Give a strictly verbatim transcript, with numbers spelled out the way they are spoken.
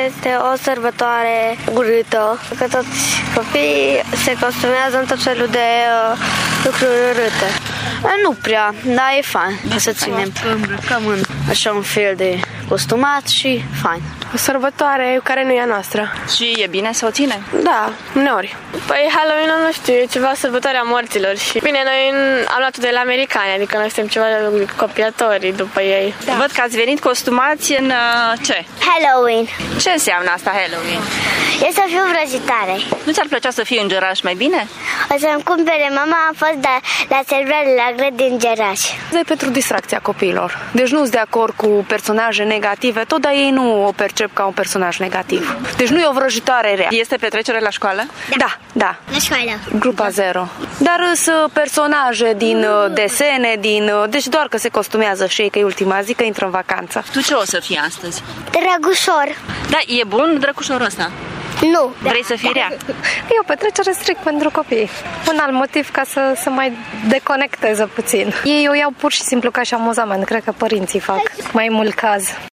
este o sărbătoare urâtă, că toți copiii se costumează în tot felul de uh, lucruri urâte. Nu prea, dar e fain să ținem. Îmbrăcăm în așa un fel de costumat și fain. O sărbătoare care nu e a noastră. Și e bine să o ținem? Da, uneori. Păi Halloween, nu știu, e ceva sărbătoarea morților și bine, noi am luat-o de la americani, adică noi suntem ceva copiatori după ei. Da. Văd că ați venit costumați în uh, ce? Halloween. Ce înseamnă asta Halloween? E să fiu vrăjitoare. Nu ți-ar plăcea să fii în Geraș mai bine? O să-mi cumpere mama, am fost la, la servare la grădini Geraș. E pentru distracția copiilor. Deci nu sunt de acord cu personaje negative, tot dar ei nu o percep ca un personaj negativ. Deci nu e o vrăjitoare rea. Este petrecere la școală? Da, da. La școală. Grupa zero. Dar sunt personaje din desene, din... Deci doar că se costumează și ei, că e ultima zi, că intră în vacanță. Tu ce o să fii astăzi? Drăgușor. Da, e bun drăgușorul ăsta? Nu. Vrei să fii rea? E o petrecere strict pentru copii. Un alt motiv ca să se mai deconecteze puțin. Ei o iau pur și simplu ca și amuzament. Cred că părinții fac mai mult caz.